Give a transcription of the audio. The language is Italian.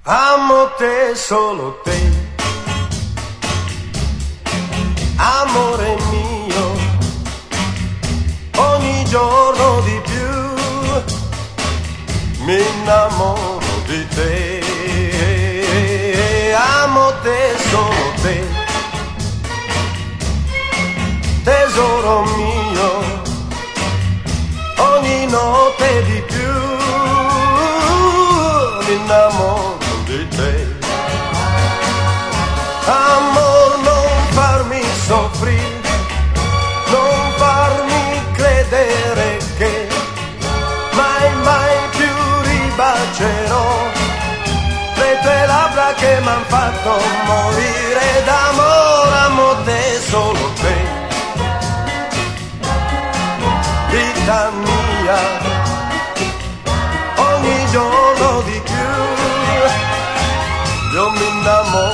Amo te, solo te, amore mio, ogni giorno di più mi innamoro di te. Amo te, solo te, tesoro mio, ogni notte di più mi innamoro di te. Amor, non farmi soffrire, non farmi credere che mai, mai più ribacerò le tue labbra che m'han fatto morire d'amore. Amo te, solo te, vita mia, ogni giorno di più io mi innamoro